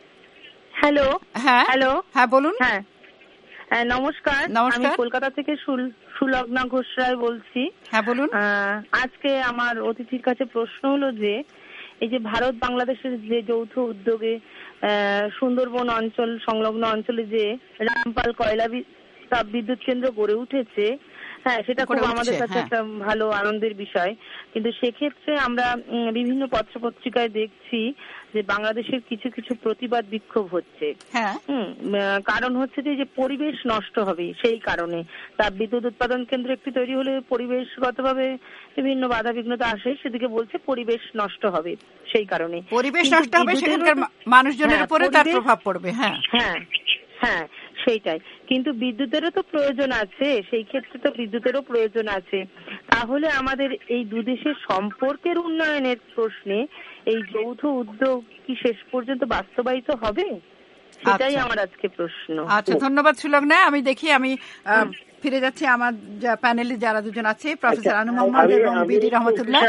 হ্যালো হ্যাঁ হ্যালো হ্যাঁ বলুন। হ্যাঁ নমস্কার, আমি কলকাতা থেকে সুলগ্না ঘোষ রায় বলছি। হ্যাঁ বলুন। আজকে আমার অতিথির কাছে প্রশ্ন হলো যে এই যে ভারত বাংলাদেশের যে যৌথ উদ্যোগে সুন্দরবন অঞ্চল সংলগ্ন অঞ্চলে যে রামপাল কয়লা তাপ বিদ্যুৎ কেন্দ্র গড়ে উঠেছে, হ্যাঁ সেটা খুব আমাদের কাছে একটা ভালো আনন্দের বিষয়। কিন্তু সেক্ষেত্রে আমরা বিভিন্ন পত্র পত্রিকায় দেখছি যে বাংলাদেশের কিছু কিছু প্রতিবাদ বিক্ষোভ হচ্ছে। হুম, কারণ হচ্ছে যে পরিবেশ নষ্ট হবে, সেই কারণে তাপ বিদ্যুৎ উৎপাদন কেন্দ্র একটি তৈরি হলে পরিবেশগতভাবে বিভিন্ন বাধা বিঘ্নতা আসে, সেদিকে বলছে পরিবেশ নষ্ট হবে, সেই কারণে পরিবেশ নষ্ট হবে, সেখানকার মানুষজনের উপরে তার প্রভাব পড়বে। হ্যাঁ হ্যাঁ হ্যাঁ সেইটাই, কিন্তু বিদ্যুতেরও তো প্রয়োজন আছে, সেই ক্ষেত্রে তো বিদ্যুতেরও প্রয়োজন আছে। তাহলে আমাদের এই দুদেশের সম্পর্কের উন্নয়নের প্রশ্নে এই যৌথ উদ্যোগ কি শেষ পর্যন্ত বাস্তবায়িত হবে? সেটাই আমার আজকে প্রশ্ন। আচ্ছা, ধন্যবাদ সুলগ্না। আমি দেখি আমি ফিরে যাচ্ছি আমার প্যানেলে যারা দুজন আছে, প্রফেসর আনু মোহাম্মদ এবং বিডি রহমতুল্লাহ।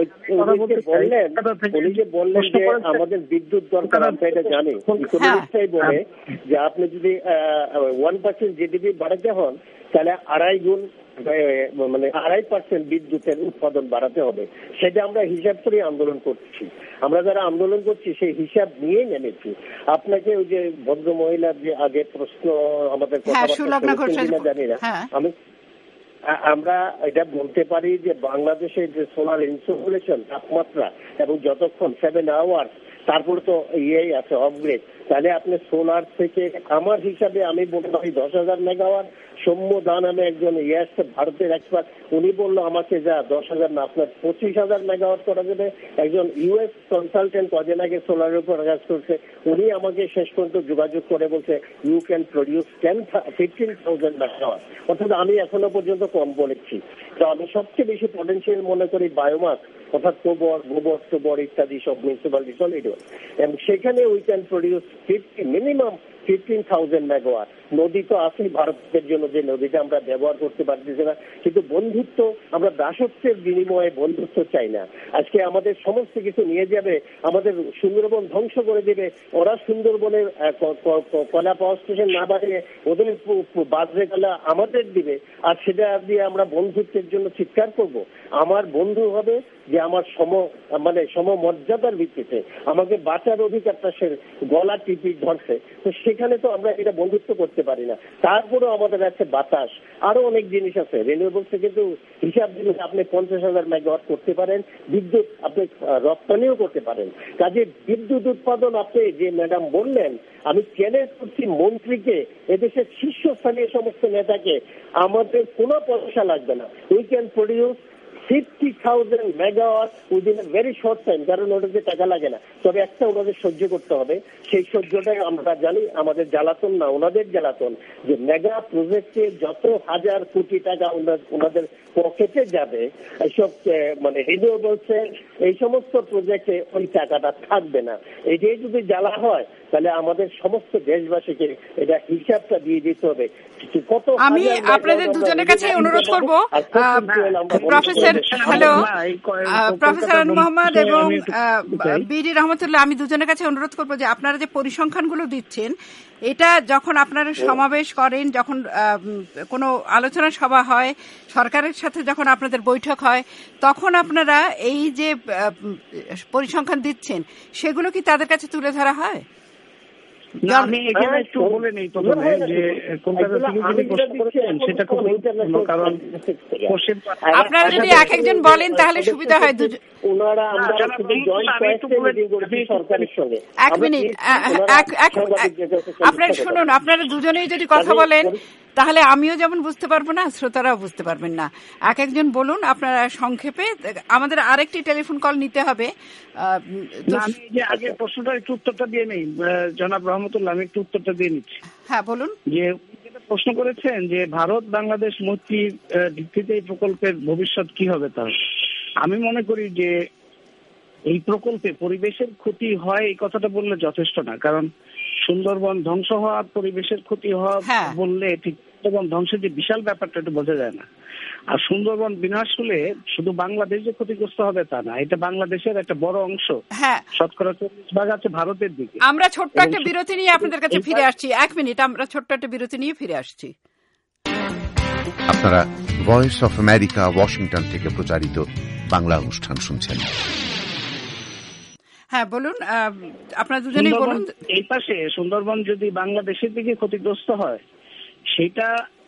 উনি যে বললেন যে আমাদের বিদ্যুৎ দরকার, আমরা এটা জানি, ইকোনমিক্সটাই বলে যে আপনি যদি ওয়ান পার্সেন্ট জিডিপি বাড়াতে হন তাহলে আড়াই গুণ মানে আড়াই পার্সেন্ট বিদ্যুতের উৎপাদন বাড়াতে হবে। সেটা আমরা হিসাব করে আন্দোলন করছি। আমরা যারা আন্দোলন করছি সেই হিসাব নিয়েই নেমেছি। আপনাকে ওই যে ভদ্র মহিলার যে আগে প্রশ্ন আমাদের জানি না, আমি আমরা এটা বলতে পারি যে বাংলাদেশের যে সোলার ইনসুলেশন তাপমাত্রা এবং যতক্ষণ সেভেন আওয়ার্স তারপর তো ইয়েই আছে অপগ্রেড, তাহলে আপনি সোলার থেকে আমার হিসাবে আমি বলতে পারি দশ হাজার মেগাওয়াট। সৌম্য দা নামে একজন ইয়ে আসছে ভারতের এক্সপার্ট, উনি বললো আমাকে যা দশ হাজার না আপনার পঁচিশ হাজার মেগাওয়াট করা যাবে। একজন ইউএস কনসালটেন্ট কদিন আগে সোলারের উপর কাজ করছে, উনি আমাকে শেষ পর্যন্ত যোগাযোগ করে বলছে you can produce ten fifteen thousand megawatt. অর্থাৎ আমি এখনো পর্যন্ত কম বলেছি। তো আমি সবচেয়ে বেশি পটেনশিয়াল মনে করি বায়োমাস, অর্থাৎ গোবর গোবর টোবর ইত্যাদি সব মিউনিসিপালিটি সলিড ওয়েস্ট, এবং সেখানে we can produce fifty minimum fifteen thousand megawatt. নদী তো আছেই ভারতের জন্য, যে নদীটা আমরা ব্যবহার করতে পারতেছি না, কিন্তু বন্ধুত্ব আমরা দাসত্বের বিনিময়ে বন্ধুত্ব চাই না। আজকে আমাদের সমস্ত কিছু নিয়ে যাবে, আমাদের সুন্দরবন ধ্বংস করে দেবে, ওরা সুন্দরবনের কয়লা পাওয়ার স্টেশন না বাড়িয়ে ওদের বাজরে কয়লা আমাদের দিবে, আর সেটা দিয়ে আমরা বন্ধুত্বের জন্য চিৎকার করব। আমার বন্ধু হবে যে আমার সম মানে সমমর্যাদার ভিত্তিতে আমাকে বাঁচার অধিকারটা সে গলা টিপি ধরছে, তো সেখানে তো আমরা এটা বন্ধুত্ব করতে পারি না। তারপরেও আমাদের আছে বাতাস, আরো অনেক জিনিস আছে রিনিউয়েবলসে, কিন্তু হিসাব দিলে আপনি পঞ্চাশ হাজার মেগাওয়াট করতে পারেন, বিদ্যুৎ আপনি রপ্তানিও করতে পারেন। কাজে বিদ্যুৎ উৎপাদন আপনি যে ম্যাডাম বললেন, আমি চ্যালেঞ্জ করছি মন্ত্রীকে, এদেশের শীর্ষস্থানীয় সমস্ত নেতাকে, আমাদের কোনো পয়সা লাগবে না, we can produce fifty thousand megawatt within a very short time. কারণ ওটাতে টাকা লাগে না, তবে একটা ওনাদের সহ্য করতে হবে। সেই সহ্যটাই আমরা জানি আমাদের জ্বালাতন না, ওনাদের জ্বালাতন, যে মেগা প্রজেক্টে যত হাজার কোটি টাকা ওনাদের পকেটে যাবে এইসব মানে রিনিউয়েবলসে এই সমস্ত প্রজেক্টে ওই টাকাটা থাকবে না। এটাই যদি জ্বালা হয় তাহলে আমাদের সমস্ত দেশবাসীকে এটা হিসাবটা দিয়ে দিতে হবে। আমি আপনাদের দুজনের কাছে অনুরোধ করব, প্রফেসর হ্যালো প্রফেসর আনু মোহাম্মদ এবং বিডি রহমতুল্লাহ, আমি দুজনের কাছে অনুরোধ করব যে আপনারা যে পরিসংখ্যানগুলো দিচ্ছেন, এটা যখন আপনারা সমাবেশ করেন, যখন কোনো আলোচনা সভা হয়, সরকারের সাথে যখন আপনাদের বৈঠক হয়, তখন আপনারা এই যে পরিসংখ্যান দিচ্ছেন সেগুলো কি তাদের কাছে তুলে ধরা হয়? আমি এখানে একটু বলে নেই প্রথমে যে সেটা খুব গুরুত্বপূর্ণ, কারণ আপনারা যদি এক একজন বলেন তাহলে সুবিধা হয়। এক মিনিট, আপনারা শুনুন, আপনারা দুজনেই যদি কথা বলেন তাহলে আমিও যেমন বুঝতে পারবো না, শ্রোতারাও বুঝতে পারবেন না। এক একজন বলুন আপনারা সংক্ষেপে, আমাদের আরেকটি টেলিফোন কল নিতে হবে। আমি যে আগে প্রশ্নটা একটু উত্তরটা দিয়ে নেই জনাব রহমতুল্লাহ, আমি একটু উত্তরটা দিয়ে নিচ্ছি। হ্যাঁ বলুন। যে প্রশ্ন করেছেন যে ভারত বাংলাদেশ মৈত্রীর ভিত্তিতে এই প্রকল্পের ভবিষ্যৎ কি হবে, তার আমি মনে করি যে এই প্রকল্পে পরিবেশের ক্ষতি হয় এই কথাটা বললে যথেষ্ট না, কারণ সুন্দরবন ধ্বংস হওয়া পরিবেশের ক্ষতি হওয়া বললে ঠিক সুন্দরবন ধ্বংসের যে বিশাল ব্যাপারটা একটু বোঝা যায় না। আর সুন্দরবন বিনাশ হলে শুধু বাংলাদেশ যে ক্ষতিগ্রস্ত হবে তা না, এটা বাংলাদেশের একটা বড় অংশ, শতকরা চল্লিশ ভাগ আছে ভারতের দিকে। আমরা ছোট্ট একটা বিরতি নিয়ে আপনাদের কাছে ফিরে আসছি। এক মিনিট, আমরা ছোট্ট একটা বিরতি নিয়ে ফিরে আসছি। আপনারা ভয়েস অফ আমেরিকা ওয়াশিংটন থেকে প্রচারিত বাংলা অনুষ্ঠান শুনছেন। হ্যাঁ বলুন, আপনারা দুজনেই বলুন। এই পাশে সুন্দরবন যদি বাংলাদেশের দিকে ক্ষতিগ্রস্ত হয়, সেটা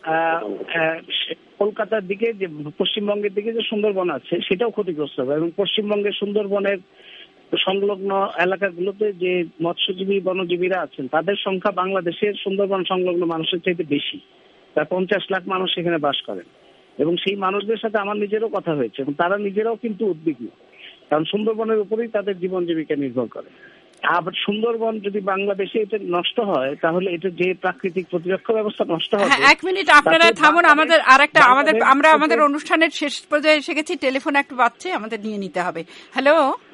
কলকাতার দিকে যে পশ্চিমবঙ্গের দিকে যে সুন্দরবন আছে সেটাও ক্ষতিগ্রস্ত হবে, এবং পশ্চিমবঙ্গের সুন্দরবনের সংলগ্ন এলাকাগুলোতে যে মৎস্যজীবী বনজীবীরা আছেন তাদের সংখ্যা বাংলাদেশের সুন্দরবন সংলগ্ন মানুষের চাইতে বেশি, প্রায় পঞ্চাশ লাখ মানুষ সেখানে বাস করেন। এবং সেই মানুষদের সাথে আমার নিজেরও কথা হয়েছে, এবং তারা নিজেরাও কিন্তু উদ্বিগ্ন, কারণ সুন্দরবনের উপরেই তাদের জীবন জীবিকা নির্ভর করে। আবার সুন্দরবন যদি বাংলাদেশে এটা নষ্ট হয় তাহলে এটা যে প্রাকৃতিক প্রতিরক্ষা ব্যবস্থা নষ্ট হবে। হ্যাঁ, এক মিনিট আপনারা থামুন, আমাদের আরেকটা আমাদের আমরা আমাদের অনুষ্ঠানের শেষ পর্যায়ে এসে গেছি, টেলিফোন একটু বাজছে, আমাদের নিয়ে নিতে হবে। হ্যালো,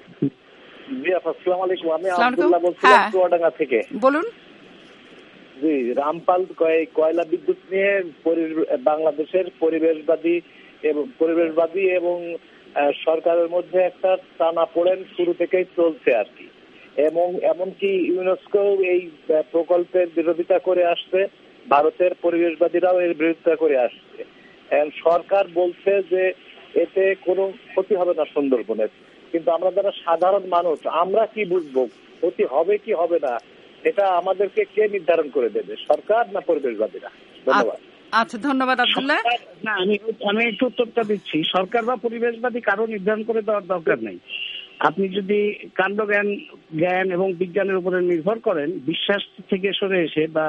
জি আসসালামু আলাইকুম, আমি আব্দুল্লাহ বলছিলাম চুয়াডাঙ্গা থেকে। বলুন। জি, রামপাল কয়লা বিদ্যুৎ নিয়ে বাংলাদেশের পরিবেশবাদী এবং পরিবেশবাদী এবং সরকারের মধ্যে একটা টানাপোড়েন শুরু থেকেই চলছে আর কি, এবং এমনকি ইউনেস্কো এই প্রকল্পের বিরোধিতা করে আসছে, ভারতের পরিবেশবাদীরাও এর বিরোধিতা করে আসছে। সরকার বলছে যে এতে কোনো ক্ষতি হবে না সুন্দরবনের, কিন্তু আমরা যারা সাধারণ মানুষ আমরা কি বুঝবো ক্ষতি হবে কি হবে না, এটা আমাদেরকে কে নির্ধারণ করে দেবে, সরকার না পরিবেশবাদীরা? ধন্যবাদ। আচ্ছা, ধন্যবাদ আব্দুল্লাহ। না, আমি আমি একটু উত্তরটা দিচ্ছি। সরকার বা পরিবেশবাদী কারো নির্ধারণ করে দেওয়ার দরকার নেই। আপনি যদি কাণ্ড জ্ঞান জ্ঞান এবং বিজ্ঞানের উপরে নির্ভর করেন, বিশ্বাস থেকে সরে এসে বা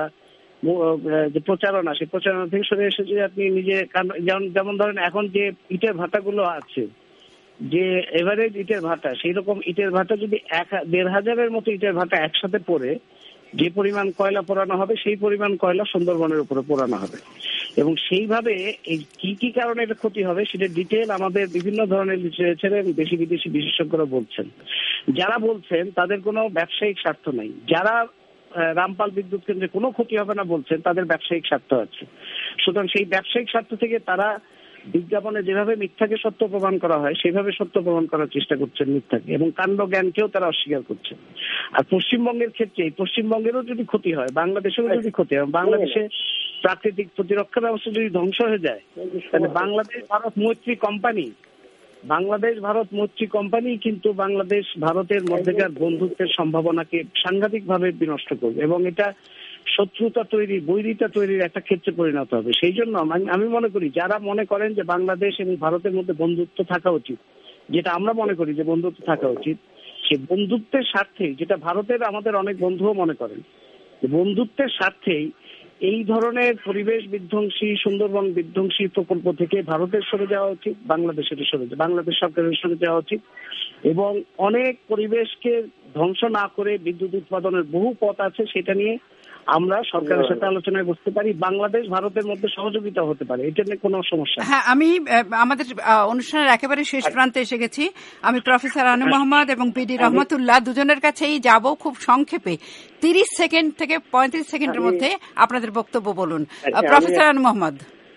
যে প্রচারণা, সেই প্রচারণা থেকে সরে এসে যদি আপনি নিজে যেমন ধরেন এখন যে ইটের ভাটাগুলো আছে, যে এভারেজ ইটের ভাটা, সেই রকম ইটের ভাটা যদি এক দেড় হাজারের মতো ইটের ভাটা একসাথে পড়ে যে পরিমাণ কয়লা পোড়ানো হবে, সেই পরিমাণ কয়লা সুন্দরবনের উপরে পোড়ানো হবে। এবং সেইভাবে এই কি কি কারণে এটা ক্ষতি হবে সেটা ডিটেল আমাদের বিভিন্ন ধরনের লিটারেচারে দেশি বিদেশি বিশেষজ্ঞরা বলছেন। যারা বলছেন তাদের কোনো ব্যবসায়িক স্বার্থ নেই, যারা রামপাল বিদ্যুৎ কেন্দ্রে কোনো ক্ষতি হবে না বলছেন তাদের ব্যবসায়িক স্বার্থ আছে। সুতরাং সেই ব্যবসায়িক স্বার্থ থেকে তারা বিজ্ঞাপনে যেভাবে মিথ্যাকে সত্য প্রমাণ করা হয় সেভাবে সত্য প্রমাণ করার চেষ্টা করছেন মিথ্যাকে, এবং কাণ্ড জ্ঞানকেও তারা অস্বীকার করছেন। আর পশ্চিমবঙ্গের ক্ষেত্রে পশ্চিমবঙ্গেরও যদি ক্ষতি হয়, বাংলাদেশেরও যদি ক্ষতি হয়, বাংলাদেশে প্রাকৃতিক প্রতিরক্ষা ব্যবস্থা যদি ধ্বংস হয়ে যায়, তাহলে বাংলাদেশ ভারত মৈত্রী কোম্পানি বাংলাদেশ ভারত মৈত্রী কোম্পানি কিন্তু বাংলাদেশ ভারতের মধ্যেকার বন্ধুত্বের সম্ভাবনাকে সাংঘাতিকভাবে বিনষ্ট করবে, এবং এটা শত্রুতা তৈরি, বৈরিতা তৈরির একটা ক্ষেত্রে পরিণত হবে। সেই জন্য আমি মনে করি যারা মনে করেন যে বাংলাদেশ এবং ভারতের মধ্যে বন্ধুত্ব থাকা উচিত, যেটা আমরা মনে করি যে বন্ধুত্ব থাকা উচিত, সে বন্ধুত্বের স্বার্থে, যেটা ভারতের আমাদের অনেক বন্ধুও মনে করেন, বন্ধুত্বের স্বার্থেই এই ধরনের পরিবেশ বিধ্বংসী, সুন্দরবন বিধ্বংসী প্রকল্প থেকে ভারতের সরে যাওয়া উচিত, বাংলাদেশের সরে বাংলাদেশ সরকারের সরে যাওয়া উচিত, এবং অনেক পরিবেশকে ধ্বংস না করে বিদ্যুৎ উৎপাদনের বহু পথ আছে, সেটা নিয়ে আমরা সরকারের সাথে আলোচনায় বসতে পারি, বাংলাদেশ ভারতের মধ্যে সহযোগিতা হতে পারে, এটা নিয়ে কোনো সমস্যা। হ্যাঁ, আমি আমাদের অনুষ্ঠানের একেবারে শেষ প্রান্তে এসে গেছি। আমি প্রফেসর আনু মোহাম্মদ এবং পিডি রহমতুল্লাহ দুজনের কাছেই যাব। খুব সংক্ষেপে তিরিশ সেকেন্ড থেকে পঁয়ত্রিশ সেকেন্ডের মধ্যে আপনাদের বক্তব্য বলুন। প্রফেসর আনু মোহাম্মদ।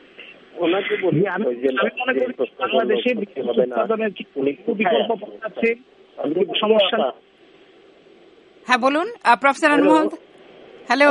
বাংলাদেশে বিদ্যুৎ উৎপাদনের বিকল্প পথ আছে, সমস্যা। হ্যাঁ বলুন প্রফেসর আনু মোহাম্মদ। হ্যালো,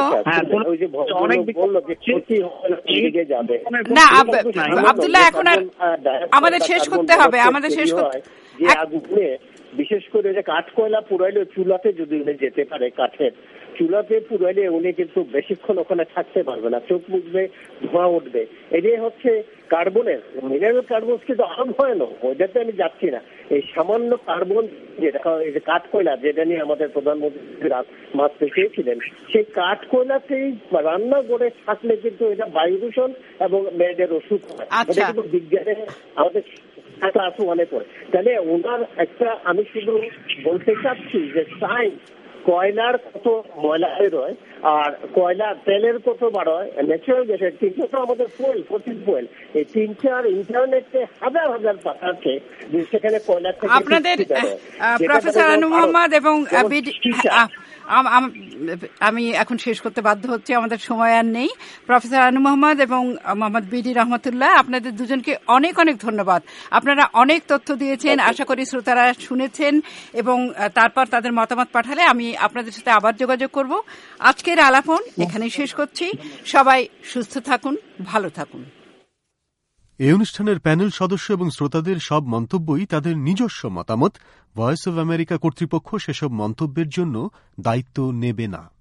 না আব্দুল্লাহ, এখন আর আমাদের শেষ করতে হবে, আমাদের শেষ করতে। বিশেষ করে যে কাঠ কয়লা পুরাইলে চুলাতে যদি উনি যেতে পারে, কাঠের চুলাতে পুরাইলে উনি কিন্তু বেশিক্ষণ ওখানে থাকতে পারবে না, চোখ মুখবে, ধোঁয়া উঠবে। এটাই হচ্ছে কার্বনের, মিনারেল কার্বন কিন্তু আরো ভয়ানক, ওইটাতে আমি যাচ্ছি না। এই সামান্য কার্বন যেটা কাঠ কয়লা, যেটা নিয়ে আমাদের প্রধানমন্ত্রী মাছ পেয়েছিলেন, সেই কাঠ কয়লাতেই রান্না করে থাকলে কিন্তু এটা বায়ু দূষণ এবং মেয়েদের ওষুধ হয়। এটা কিন্তু বিজ্ঞানে আমাদের ক্লাস ওয়ানে পড়ে। তাহলে ওনার একটা আমি শুধু বলতে চাচ্ছি যে সায়েন্স কয়লার কত ময়লা বেরোয় আর কয়লা তেলের কত বাড়ায়, ন্যাচারাল গ্যাসের তিনটা তো আমাদের ফুয়েল, ফসিল ফুয়েল, এই তিন চার ইন্টারনেটে হাজার হাজার পাতা আছে সেখানে কয়লা থেকে। আপনাদের প্রফেসর আনু মোহাম্মদ এবং আমি এখন শেষ করতে বাধ্য হচ্ছি, আমাদের সময় আর নেই। প্রফেসর আনু মোহাম্মদ এবং মোহাম্মদ বিডি রহমতুল্লাহ, আপনাদের দুজনকে অনেক অনেক ধন্যবাদ। আপনারা অনেক তথ্য দিয়েছেন, আশা করি শ্রোতারা শুনেছেন এবং তারপর তাদের মতামত পাঠালে আমি আপনাদের সাথে আবার যোগাযোগ করব। আজকের আলাপন এখানেই শেষ করছি। সবাই সুস্থ থাকুন, ভালো থাকুন। এই অনুষ্ঠানের প্যানেল সদস্য এবং শ্রোতাদের সব মন্তব্যই তাদের নিজস্ব মতামত। ভয়েস অব আমেরিকা কর্তৃপক্ষ সেসব মন্তব্যের জন্য দায়িত্ব নেবে না।